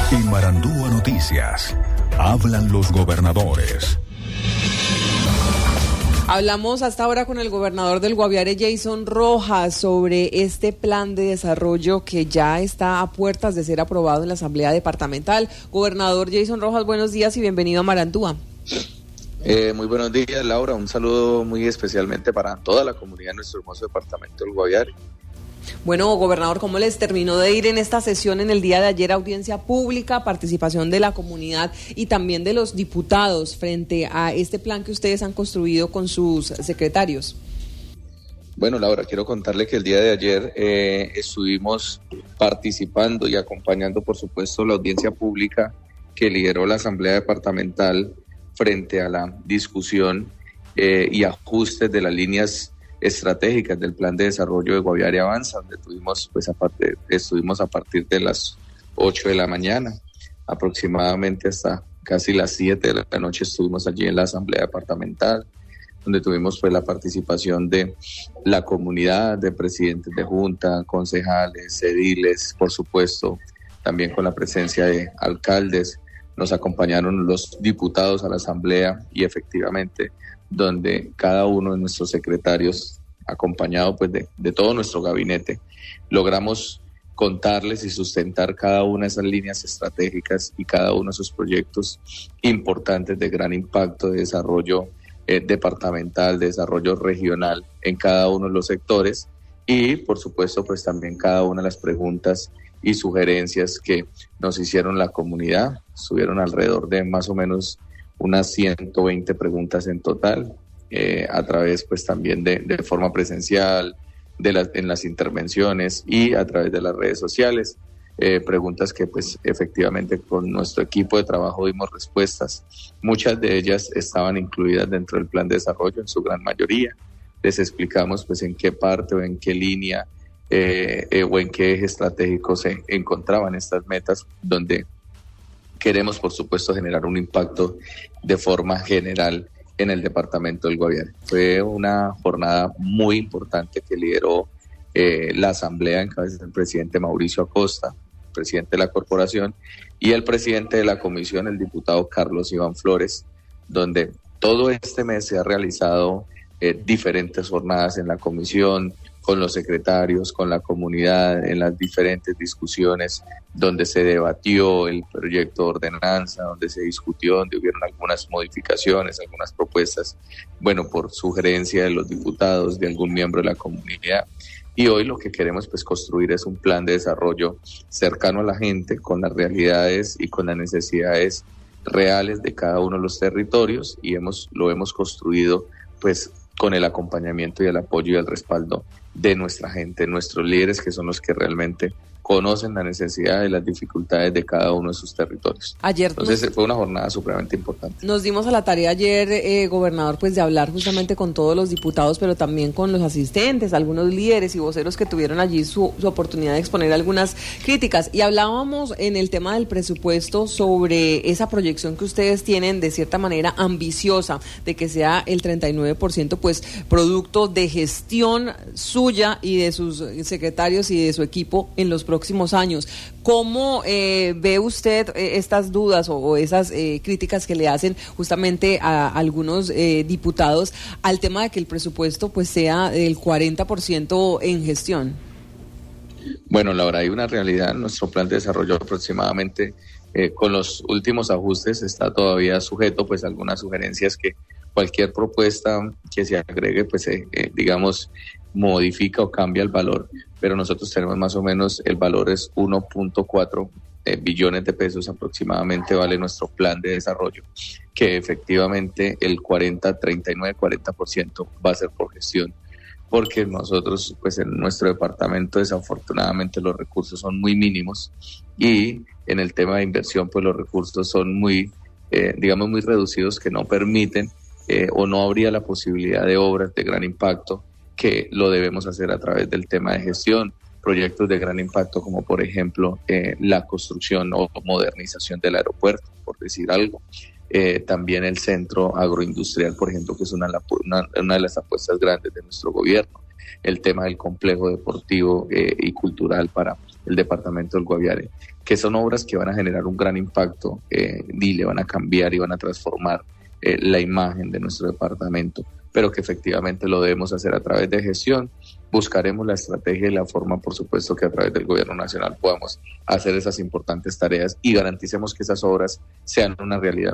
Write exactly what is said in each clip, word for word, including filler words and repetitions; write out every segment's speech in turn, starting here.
En Marandúa Noticias, hablan los gobernadores. Hablamos hasta ahora con el gobernador del Guaviare, Jason Rojas, sobre este plan de desarrollo que ya está a puertas de ser aprobado en la Asamblea Departamental. Gobernador Jason Rojas, buenos días y bienvenido a Marandúa. Eh, muy buenos días, Laura. Un saludo muy especialmente para toda la comunidad de nuestro hermoso departamento del Guaviare. Bueno, gobernador, ¿cómo les terminó de ir en esta sesión en el día de ayer? Audiencia pública, participación de la comunidad y también de los diputados frente a este plan que ustedes han construido con sus secretarios. Bueno, Laura, quiero contarle que el día de ayer eh, estuvimos participando y acompañando, por supuesto, la audiencia pública que lideró la Asamblea Departamental frente a la discusión eh, y ajustes de las líneas estratégicas del Plan de Desarrollo de Guaviare Avanza, donde tuvimos, pues, aparte, estuvimos a partir de las ocho de la mañana, aproximadamente hasta casi las siete de la noche estuvimos allí en la Asamblea Departamental, donde tuvimos pues la participación de la comunidad, de presidentes de junta, concejales, ediles, por supuesto, también con la presencia de alcaldes. Nos acompañaron los diputados a la Asamblea y efectivamente donde cada uno de nuestros secretarios, acompañado pues de, de todo nuestro gabinete, logramos contarles y sustentar cada una de esas líneas estratégicas y cada uno de esos proyectos importantes de gran impacto de desarrollo eh, departamental, de desarrollo regional en cada uno de los sectores y por supuesto pues también cada una de las preguntas y sugerencias que nos hicieron la comunidad. Estuvieron alrededor de más o menos unas ciento veinte preguntas en total, eh, a través pues también de, de forma presencial, de las, en las intervenciones y a través de las redes sociales. Eh, preguntas que pues efectivamente con nuestro equipo de trabajo dimos respuestas. Muchas de ellas estaban incluidas dentro del plan de desarrollo en su gran mayoría. Les explicamos pues en qué parte o en qué línea eh, eh, o en qué eje estratégico se encontraban estas metas, donde queremos, por supuesto, generar un impacto de forma general en el departamento del Guaviare. Fue una jornada muy importante que lideró eh, la Asamblea en cabeza del presidente Mauricio Acosta, presidente de la corporación, y el presidente de la comisión, el diputado Carlos Iván Flores, donde todo este mes se ha realizado eh, diferentes jornadas en la comisión, con los secretarios, con la comunidad, en las diferentes discusiones donde se debatió el proyecto de ordenanza, donde se discutió, donde hubieron algunas modificaciones, algunas propuestas, bueno, por sugerencia de los diputados, de algún miembro de la comunidad. Y hoy lo que queremos pues construir es un plan de desarrollo cercano a la gente, con las realidades y con las necesidades reales de cada uno de los territorios, y hemos lo hemos construido pues con el acompañamiento y el apoyo y el respaldo de nuestra gente, nuestros líderes, que son los que realmente conocen la necesidad y las dificultades de cada uno de sus territorios. Ayer Entonces nos, fue una jornada supremamente importante. Nos dimos a la tarea ayer, eh, gobernador, pues de hablar justamente con todos los diputados, pero también con los asistentes, algunos líderes y voceros que tuvieron allí su, su oportunidad de exponer algunas críticas. Y hablábamos en el tema del presupuesto sobre esa proyección que ustedes tienen de cierta manera ambiciosa, de que sea el treinta y nueve por ciento pues producto de gestión suya y de sus secretarios y de su equipo en los próximos años. ¿Cómo eh, ve usted eh, estas dudas o, o esas eh, críticas que le hacen justamente a, a algunos eh, diputados al tema de que el presupuesto pues sea del cuarenta por ciento en gestión? Bueno, Laura, hay una realidad. Nuestro plan de desarrollo aproximadamente eh, con los últimos ajustes está todavía sujeto pues a algunas sugerencias que cualquier propuesta que se agregue pues eh, eh, digamos modifica o cambia el valor, pero nosotros tenemos más o menos, el valor es uno punto cuatro eh, billones de pesos aproximadamente vale nuestro plan de desarrollo, que efectivamente el cuarenta, treinta y nueve, cuarenta por ciento va a ser por gestión, porque nosotros pues en nuestro departamento desafortunadamente los recursos son muy mínimos y en el tema de inversión pues los recursos son muy, eh, digamos muy reducidos, que no permiten eh, o no habría la posibilidad de obras de gran impacto, que lo debemos hacer a través del tema de gestión, proyectos de gran impacto como por ejemplo eh, la construcción o modernización del aeropuerto, por decir algo, eh, también el centro agroindustrial, por ejemplo, que es una, una, una de las apuestas grandes de nuestro gobierno, el tema del complejo deportivo eh, y cultural para el departamento del Guaviare, que son obras que van a generar un gran impacto eh, y le van a cambiar y van a transformar eh, la imagen de nuestro departamento, pero que efectivamente lo debemos hacer a través de gestión. Buscaremos la estrategia y la forma, por supuesto, que a través del gobierno nacional podamos hacer esas importantes tareas y garanticemos que esas obras sean una realidad.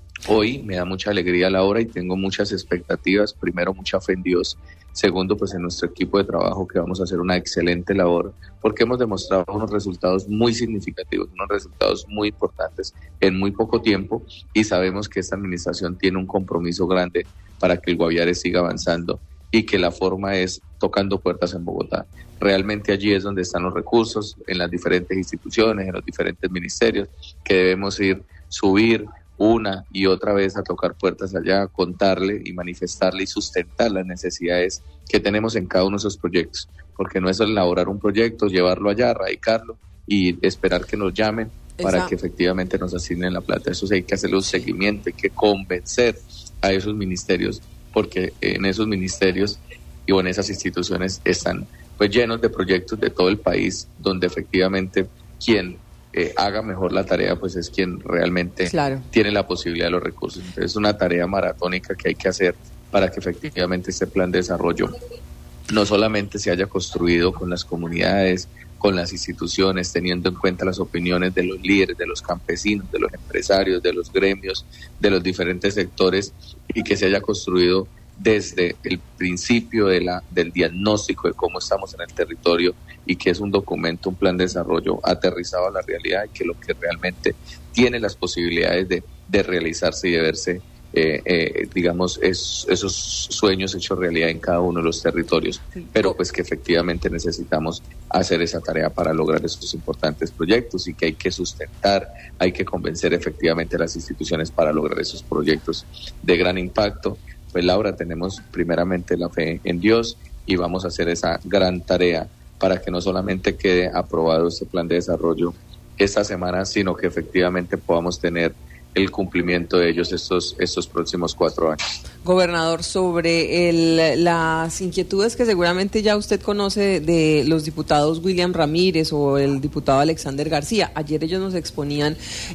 Hoy me da mucha alegría la hora y tengo muchas expectativas. Primero, mucha fe en Dios. Segundo, pues en nuestro equipo de trabajo, que vamos a hacer una excelente labor, porque hemos demostrado unos resultados muy significativos, unos resultados muy importantes en muy poco tiempo, y sabemos que esta administración tiene un compromiso grande para que el Guaviare siga avanzando y que la forma es tocando puertas en Bogotá. Realmente allí es donde están los recursos, en las diferentes instituciones, en los diferentes ministerios, que debemos ir, subir una y otra vez a tocar puertas allá, contarle y manifestarle y sustentar las necesidades que tenemos en cada uno de esos proyectos, porque no es elaborar un proyecto, llevarlo allá, radicarlo y esperar que nos llamen para Esa. que efectivamente nos asignen la plata. Eso sí, hay que hacerle un seguimiento, hay que convencer a esos ministerios, porque en esos ministerios y en esas instituciones están pues llenos de proyectos de todo el país, donde efectivamente quien Eh, haga mejor la tarea, pues es quien realmente claro. tiene la posibilidad de los recursos. Entonces es una tarea maratónica que hay que hacer para que efectivamente este plan de desarrollo no solamente se haya construido con las comunidades, con las instituciones, teniendo en cuenta las opiniones de los líderes, de los campesinos, de los empresarios, de los gremios, de los diferentes sectores, y que se haya construido desde el principio de la, del diagnóstico de cómo estamos en el territorio, y que es un documento, un plan de desarrollo aterrizado a la realidad, y que lo que realmente tiene las posibilidades de, de realizarse y de verse, eh, eh, digamos, es, esos sueños hechos realidad en cada uno de los territorios, pero pues que efectivamente necesitamos hacer esa tarea para lograr esos importantes proyectos, y que hay que sustentar, hay que convencer efectivamente a las instituciones para lograr esos proyectos de gran impacto. Pues Laura, tenemos primeramente la fe en Dios y vamos a hacer esa gran tarea para que no solamente quede aprobado este plan de desarrollo esta semana, sino que efectivamente podamos tener el cumplimiento de ellos estos, estos próximos cuatro años. Gobernador, sobre el, las inquietudes que seguramente ya usted conoce de los diputados William Ramírez o el diputado Alexander García, ayer ellos nos exponían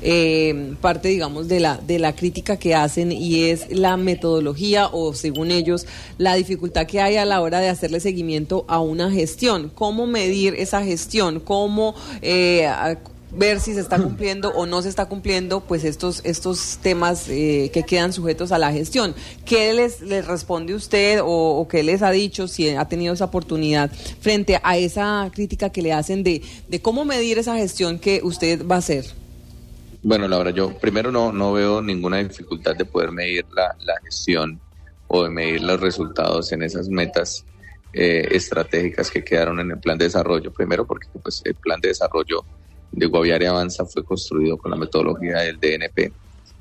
eh, parte, digamos, de la, de la crítica que hacen, y es la metodología, o según ellos, la dificultad que hay a la hora de hacerle seguimiento a una gestión. ¿Cómo medir esa gestión? ¿Cómo eh, ver si se está cumpliendo o no se está cumpliendo pues estos estos temas eh, que quedan sujetos a la gestión? ¿Qué les, les responde usted o, o qué les ha dicho, si ha tenido esa oportunidad, frente a esa crítica que le hacen de, de cómo medir esa gestión que usted va a hacer? Bueno, Laura, yo primero no, no veo ninguna dificultad de poder medir la, la gestión o de medir los resultados en esas metas eh, estratégicas que quedaron en el plan de desarrollo. Primero porque pues el plan de desarrollo de Guaviare Avanza fue construido con la metodología del D N P,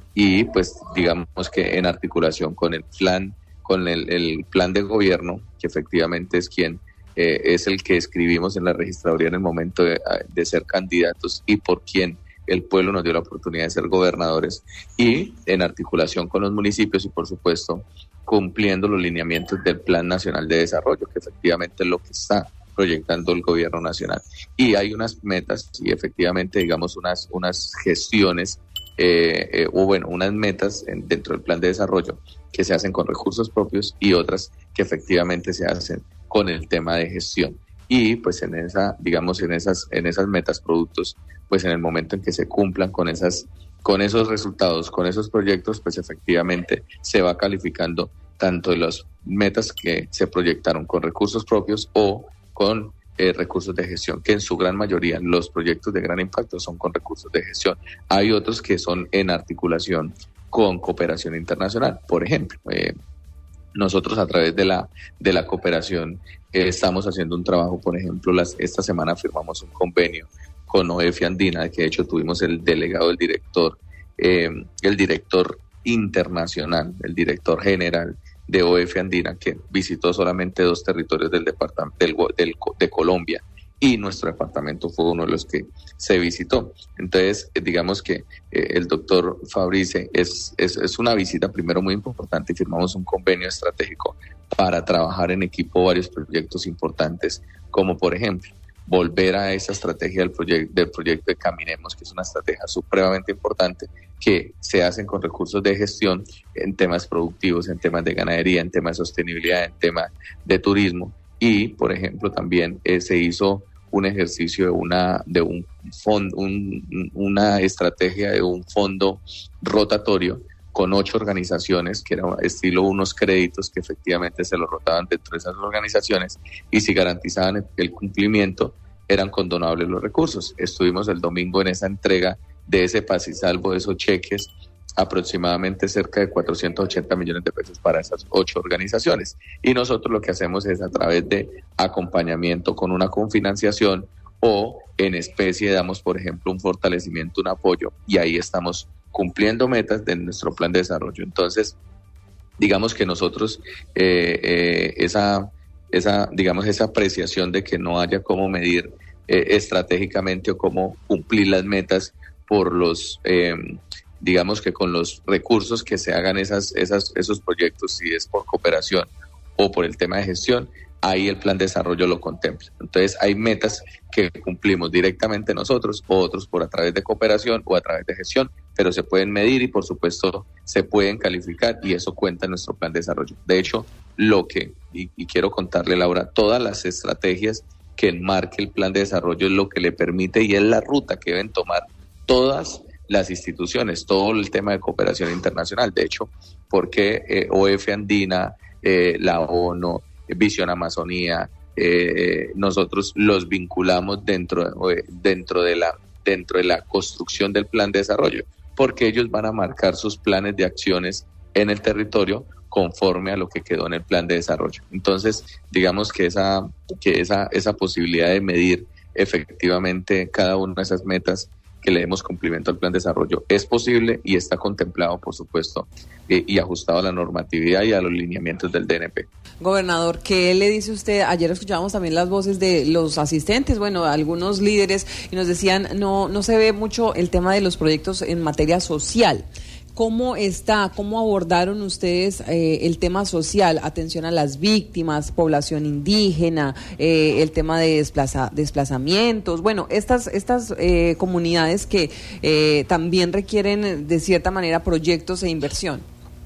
y pues digamos que en articulación con el plan, con el, el plan de gobierno, que efectivamente es quien eh, es el que escribimos en la registraduría en el momento de, de ser candidatos, y por quien el pueblo nos dio la oportunidad de ser gobernadores, y en articulación con los municipios y por supuesto cumpliendo los lineamientos del Plan Nacional de Desarrollo, que efectivamente es lo que está proyectando el gobierno nacional. Y hay unas metas y efectivamente, digamos, unas, unas gestiones eh, eh, o bueno, unas metas en, dentro del plan de desarrollo que se hacen con recursos propios, y otras que efectivamente se hacen con el tema de gestión. Y pues en esa, digamos, en esas, en esas metas productos, pues en el momento en que se cumplan con esas, con esos resultados, con esos proyectos, pues efectivamente se va calificando tanto de las metas que se proyectaron con recursos propios o con eh, recursos de gestión, que en su gran mayoría los proyectos de gran impacto son con recursos de gestión. Hay otros que son en articulación con cooperación internacional. Por ejemplo, eh, nosotros a través de la de la cooperación eh, estamos haciendo un trabajo. Por ejemplo, las, esta semana firmamos un convenio con O E F Andina, que de hecho tuvimos el delegado, el director, eh, el director internacional, el director general de O E F Andina, que visitó solamente dos territorios del departamento del, del, de Colombia, y nuestro departamento fue uno de los que se visitó. Entonces, digamos que eh, el doctor Fabrice es, es, es una visita primero muy importante, y firmamos un convenio estratégico para trabajar en equipo varios proyectos importantes, como por ejemplo volver a esa estrategia del, proyec- del proyecto de Caminemos, que es una estrategia supremamente importante, que se hacen con recursos de gestión en temas productivos, en temas de ganadería, en temas de sostenibilidad, en temas de turismo. Y, por ejemplo, también eh, se hizo un ejercicio de una de un fondo, un, una estrategia de un fondo rotatorio con ocho organizaciones, que era estilo unos créditos que efectivamente se los rotaban dentro de esas organizaciones, y si garantizaban el, el cumplimiento, eran condonables los recursos. Estuvimos el domingo en esa entrega de ese paz y salvo, de esos cheques, aproximadamente cerca de cuatrocientos ochenta millones de pesos para esas ocho organizaciones. Y nosotros lo que hacemos es, a través de acompañamiento con una confinanciación o en especie, damos, por ejemplo, un fortalecimiento, un apoyo, y ahí estamos cumpliendo metas de nuestro plan de desarrollo. Entonces, digamos que nosotros, eh, eh, esa, esa, digamos, esa apreciación de que no haya cómo medir eh, estratégicamente o cómo cumplir las metas por los... Eh, digamos que con los recursos que se hagan esas, esas, esos proyectos, si es por cooperación o por el tema de gestión, ahí el plan de desarrollo lo contempla. Entonces hay metas que cumplimos directamente nosotros, o otros por a través de cooperación o a través de gestión, pero se pueden medir y por supuesto se pueden calificar, y eso cuenta en nuestro plan de desarrollo. De hecho, lo que, y, y quiero contarle, Laura, todas las estrategias que enmarque el plan de desarrollo es lo que le permite y es la ruta que deben tomar todas las instituciones, todo el tema de cooperación internacional. De hecho, porque eh, O F Andina, eh, la ONU, Visión Amazonía, eh, nosotros los vinculamos dentro, eh, dentro, de la, dentro de la construcción del plan de desarrollo, porque ellos van a marcar sus planes de acciones en el territorio conforme a lo que quedó en el plan de desarrollo. Entonces, digamos que esa, que esa, esa posibilidad de medir efectivamente cada una de esas metas, que le demos cumplimiento al plan de desarrollo, es posible y está contemplado, por supuesto, eh, y ajustado a la normatividad y a los lineamientos del D N P. Gobernador, ¿qué le dice usted? Ayer escuchábamos también las voces de los asistentes, bueno, algunos líderes, y nos decían, no, no se ve mucho el tema de los proyectos en materia social. ¿Cómo está, cómo abordaron ustedes eh, el tema social, atención a las víctimas, población indígena, eh, el tema de desplaza, desplazamientos? Bueno, estas estas eh, comunidades que eh, también requieren de cierta manera proyectos e inversión.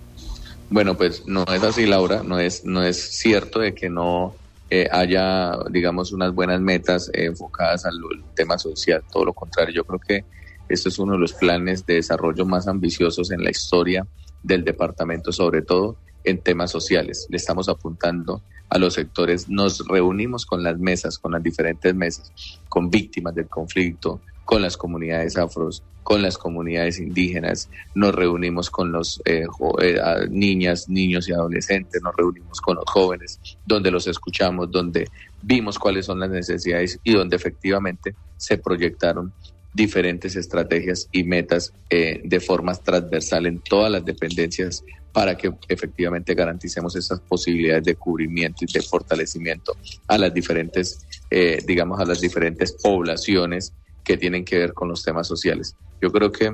Bueno, pues no es así, Laura, no es no es cierto de que no eh, haya, digamos, unas buenas metas eh, enfocadas al tema social, todo lo contrario. Yo creo que este es uno de los planes de desarrollo más ambiciosos en la historia del departamento, sobre todo en temas sociales. Le estamos apuntando a los sectores, nos reunimos con las mesas, con las diferentes mesas, con víctimas del conflicto, con las comunidades afros, con las comunidades indígenas, nos reunimos con los eh, jo- eh, niñas, niños y adolescentes, nos reunimos con los jóvenes, donde los escuchamos, donde vimos cuáles son las necesidades y donde efectivamente se proyectaron diferentes estrategias y metas eh, de forma transversal en todas las dependencias para que efectivamente garanticemos esas posibilidades de cubrimiento y de fortalecimiento a las diferentes, eh, digamos, a las diferentes poblaciones que tienen que ver con los temas sociales. Yo creo que,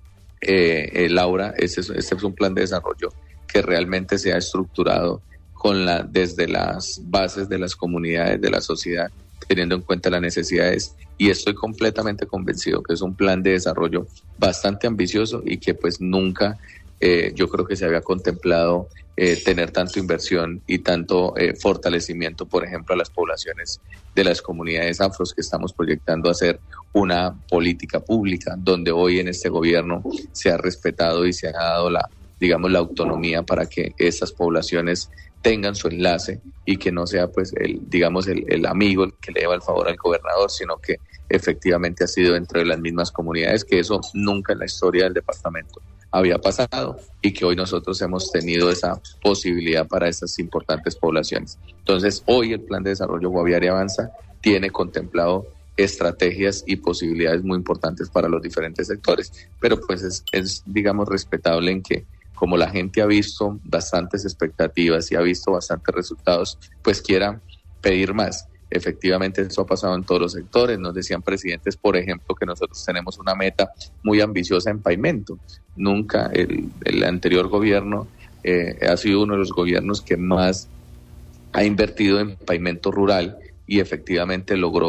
eh, eh, Laura, este es, este es un plan de desarrollo que realmente se ha estructurado con la, desde las bases de las comunidades, de la sociedad, teniendo en cuenta las necesidades, y estoy completamente convencido que es un plan de desarrollo bastante ambicioso y que pues nunca eh, yo creo que se había contemplado eh, tener tanto inversión y tanto eh, fortalecimiento, por ejemplo, a las poblaciones de las comunidades afros, que estamos proyectando hacer una política pública donde hoy en este gobierno se ha respetado y se ha dado la, digamos, la autonomía para que esas poblaciones tengan su enlace y que no sea pues el, digamos, el, el amigo el que le lleva el favor al gobernador, sino que efectivamente ha sido dentro de las mismas comunidades, que eso nunca en la historia del departamento había pasado y que hoy nosotros hemos tenido esa posibilidad para estas importantes poblaciones. Entonces, hoy el Plan de Desarrollo Guaviare Avanza tiene contemplado estrategias y posibilidades muy importantes para los diferentes sectores, pero pues es, es digamos, respetable en que como la gente ha visto bastantes expectativas y ha visto bastantes resultados, pues quiera pedir más. Efectivamente, eso ha pasado en todos los sectores. Nos decían presidentes, por ejemplo, que nosotros tenemos una meta muy ambiciosa en pavimento. Nunca el, el anterior gobierno eh, ha sido uno de los gobiernos que más ha invertido en pavimento rural y efectivamente logró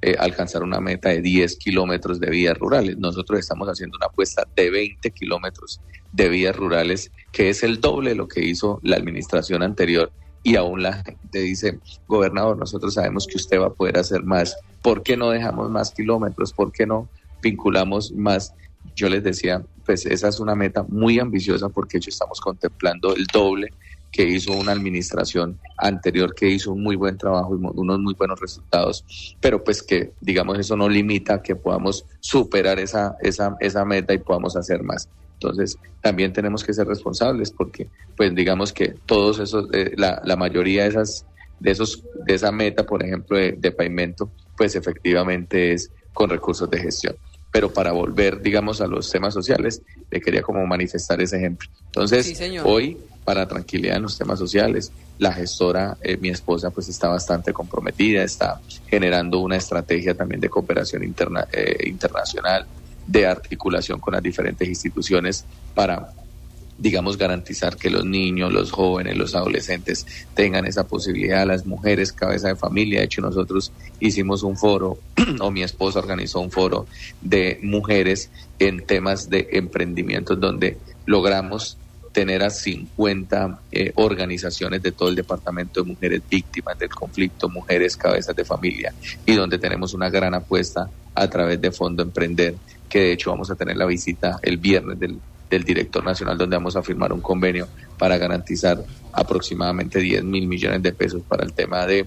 eh, alcanzar una meta de diez kilómetros de vías rurales. Nosotros estamos haciendo una apuesta de veinte kilómetros de vías rurales, que es el doble de lo que hizo la administración anterior, y aún la gente dice, gobernador, nosotros sabemos que usted va a poder hacer más, ¿por qué no dejamos más kilómetros? ¿Por qué no vinculamos más? Yo les decía, pues esa es una meta muy ambiciosa, porque hecho estamos contemplando el doble que hizo una administración anterior, que hizo un muy buen trabajo y unos muy buenos resultados, pero pues que, digamos, eso no limita que podamos superar esa, esa, esa meta y podamos hacer más. Entonces, también tenemos que ser responsables, porque, pues, digamos que todos esos, eh, la, la mayoría de esas, de esos, de esa meta, por ejemplo, de, de pavimento, pues efectivamente es con recursos de gestión. Pero para volver, digamos, a los temas sociales, le quería como manifestar ese ejemplo. Entonces, sí, hoy, para tranquilidad en los temas sociales, la gestora, eh, mi esposa, pues está bastante comprometida, está generando una estrategia también de cooperación interna, eh, internacional, de articulación con las diferentes instituciones para, digamos, garantizar que los niños, los jóvenes, los adolescentes tengan esa posibilidad, las mujeres, cabeza de familia. De hecho, nosotros hicimos un foro, o mi esposa organizó un foro de mujeres en temas de emprendimiento, donde logramos tener a cincuenta eh, organizaciones de todo el departamento de mujeres víctimas del conflicto, mujeres cabezas de familia, y donde tenemos una gran apuesta a través de Fondo Emprender, que de hecho vamos a tener la visita el viernes del, del director nacional, donde vamos a firmar un convenio para garantizar aproximadamente diez mil millones de pesos para el tema de eh,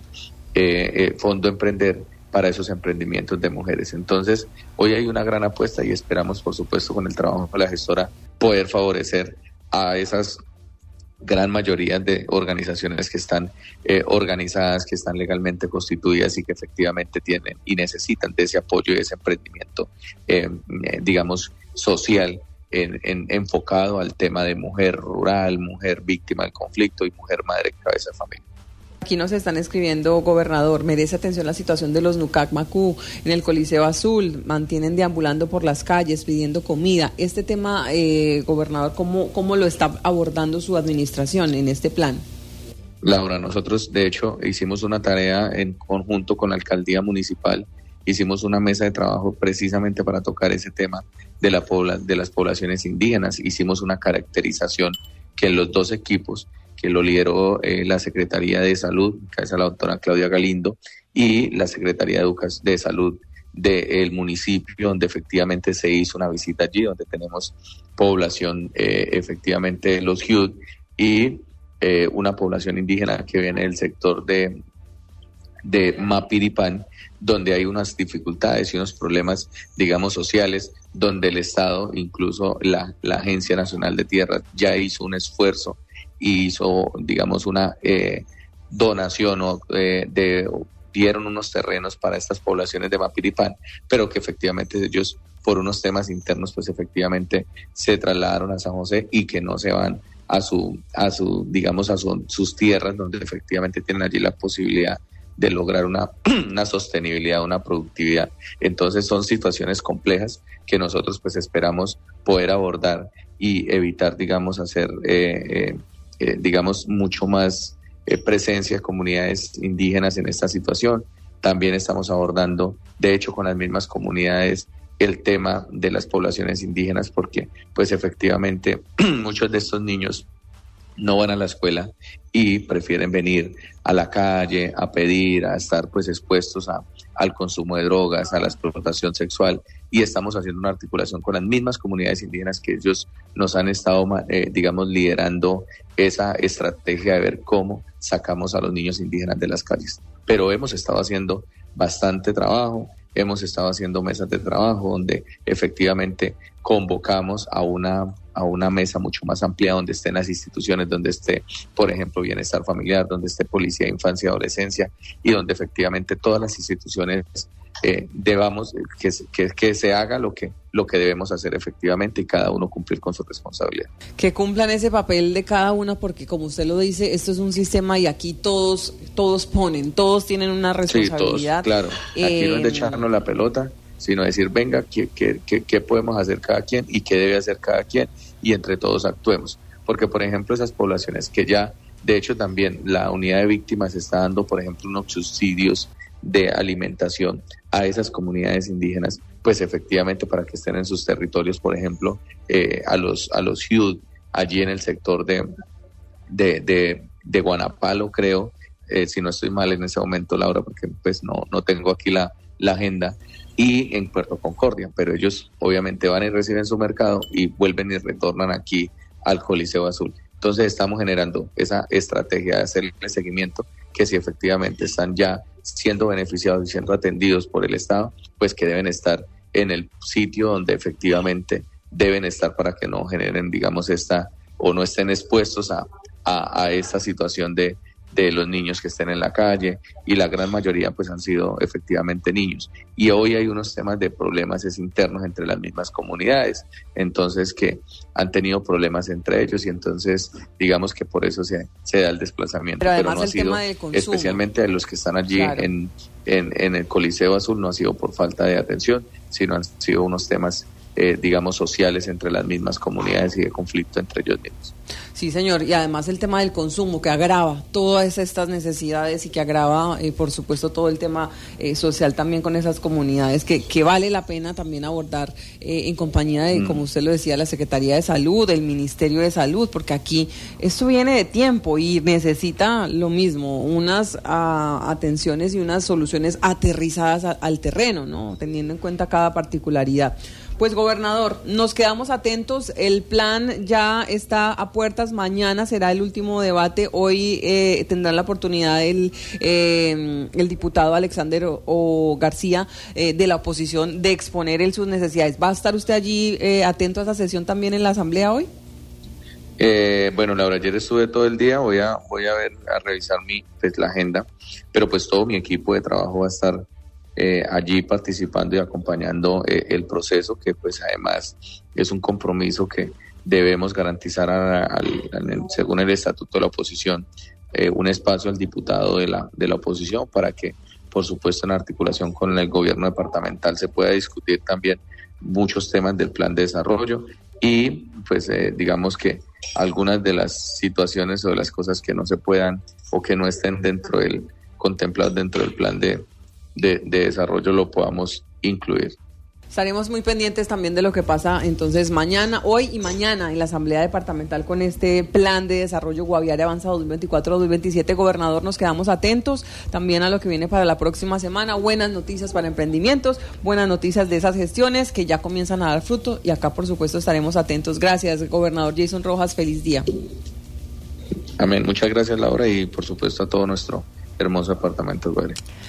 eh, Fondo Emprender para esos emprendimientos de mujeres. Entonces, hoy hay una gran apuesta y esperamos, por supuesto, con el trabajo de la gestora, poder favorecer a esas gran mayoría de organizaciones que están eh, organizadas, que están legalmente constituidas y que efectivamente tienen y necesitan de ese apoyo y ese emprendimiento, eh, eh, digamos, social, en, en, enfocado al tema de mujer rural, mujer víctima del conflicto y mujer madre cabeza de familia. Aquí nos están escribiendo, gobernador, merece atención la situación de los Nucac Macú en el Coliseo Azul, mantienen deambulando por las calles pidiendo comida. Este tema, eh, gobernador, ¿cómo, ¿cómo lo está abordando su administración en este plan? Laura, nosotros de hecho hicimos una tarea en conjunto con la alcaldía municipal, hicimos una mesa de trabajo precisamente para tocar ese tema de, la pobla, de las poblaciones indígenas, hicimos una caracterización que en los dos equipos, que lo lideró eh, la Secretaría de Salud, que es la doctora Claudia Galindo, y la Secretaría de, Educa- de Salud del municipio, donde efectivamente se hizo una visita allí, donde tenemos población, eh, efectivamente los H U D, y eh, una población indígena que viene del sector de, de Mapiripán, donde hay unas dificultades y unos problemas, digamos, sociales, donde el Estado, incluso la, la Agencia Nacional de Tierras, ya hizo un esfuerzo y hizo, digamos, una eh, donación o eh, de, dieron unos terrenos para estas poblaciones de Mapiripán, pero que efectivamente ellos, por unos temas internos, pues efectivamente se trasladaron a San José y que no se van a su, a su digamos, a su, sus tierras, donde efectivamente tienen allí la posibilidad de lograr una, una sostenibilidad, una productividad. Entonces son situaciones complejas que nosotros pues esperamos poder abordar y evitar, digamos, hacer, eh, eh, eh, digamos, mucho más eh, presencia de comunidades indígenas en esta situación. También estamos abordando, de hecho, con las mismas comunidades, el tema de las poblaciones indígenas, porque pues efectivamente muchos de estos niños no van a la escuela y prefieren venir a la calle a pedir, a estar pues expuestos a, al consumo de drogas, a la explotación sexual, y estamos haciendo una articulación con las mismas comunidades indígenas que ellos nos han estado, eh, digamos, liderando esa estrategia de ver cómo sacamos a los niños indígenas de las calles. Pero hemos estado haciendo bastante trabajo, hemos estado haciendo mesas de trabajo donde efectivamente convocamos a una a una mesa mucho más amplia donde estén las instituciones, donde esté, por ejemplo, bienestar familiar, donde esté policía, infancia y adolescencia, y donde efectivamente todas las instituciones eh, debamos, que, que, que se haga lo que, lo que debemos hacer efectivamente y cada uno cumplir con su responsabilidad. Que cumplan ese papel de cada uno, porque como usted lo dice, esto es un sistema y aquí todos, todos ponen, todos tienen una responsabilidad. Sí, todos, claro. Aquí eh, no es de echarnos la pelota, sino decir, venga, ¿qué, qué, qué, qué podemos hacer cada quien y qué debe hacer cada quien? Y entre todos actuemos. Porque, por ejemplo, esas poblaciones que ya, de hecho, también la unidad de víctimas está dando, por ejemplo, unos subsidios de alimentación a esas comunidades indígenas, pues efectivamente para que estén en sus territorios, por ejemplo, eh, a los a los Yud, allí en el sector de, de, de, de Guanapalo, creo, eh, si no estoy mal en ese momento, Laura, porque pues no, no tengo aquí la, la agenda, y en Puerto Concordia, pero ellos obviamente van y reciben su mercado y vuelven y retornan aquí al Coliseo Azul. Entonces estamos generando esa estrategia de hacerle seguimiento, que si efectivamente están ya siendo beneficiados y siendo atendidos por el Estado, pues que deben estar en el sitio donde efectivamente deben estar para que no generen, digamos, esta, o no estén expuestos a, a, a esta situación de, de los niños que estén en la calle, y la gran mayoría pues han sido efectivamente niños. Y hoy hay unos temas de problemas es internos entre las mismas comunidades, entonces que han tenido problemas entre ellos, y entonces digamos que por eso se, se da el desplazamiento. Pero además Pero no el ha sido, tema del consumo, especialmente de los que están allí, claro, en, en, en el Coliseo Azul, no ha sido por falta de atención, sino han sido unos temas Eh, digamos, sociales entre las mismas comunidades y de conflicto entre ellos mismos. Sí, señor, y además el tema del consumo, que agrava todas estas necesidades y que agrava, eh, por supuesto, todo el tema eh, social también con esas comunidades, que, que vale la pena también abordar eh, en compañía de, mm. como usted lo decía, la Secretaría de Salud, el Ministerio de Salud, porque aquí esto viene de tiempo y necesita lo mismo, unas a, atenciones y unas soluciones aterrizadas a, al terreno, ¿no? Teniendo en cuenta cada particularidad. Pues, gobernador, nos quedamos atentos, el plan ya está a puertas, mañana será el último debate, hoy eh, tendrán la oportunidad el, eh, el diputado Alexander o, o García eh, de la oposición de exponer él sus necesidades. ¿Va a estar usted allí eh, atento a esa sesión también en la Asamblea hoy? Eh, bueno, Laura, ayer estuve todo el día, voy a voy a ver, a revisar mi pues, la agenda, pero pues todo mi equipo de trabajo va a estar Eh, allí participando y acompañando eh, el proceso, que pues además es un compromiso que debemos garantizar a, a, a, según el estatuto de la oposición, eh, un espacio al diputado de la de la oposición para que, por supuesto, en articulación con el gobierno departamental se pueda discutir también muchos temas del plan de desarrollo y pues eh, digamos que algunas de las situaciones o de las cosas que no se puedan o que no estén dentro del contemplados dentro del plan de De, de desarrollo lo podamos incluir. Estaremos muy pendientes también de lo que pasa entonces mañana, hoy y mañana en la Asamblea Departamental con este plan de desarrollo Guaviare Avanza dos mil veinticuatro a dos mil veintisiete. Gobernador, nos quedamos atentos también a lo que viene para la próxima semana. Buenas noticias para emprendimientos, buenas noticias de esas gestiones que ya comienzan a dar fruto, y acá por supuesto estaremos atentos. Gracias, gobernador Jason Rojas, feliz día. Amén, muchas gracias, Laura, y por supuesto a todo nuestro hermoso departamento de Guaviare.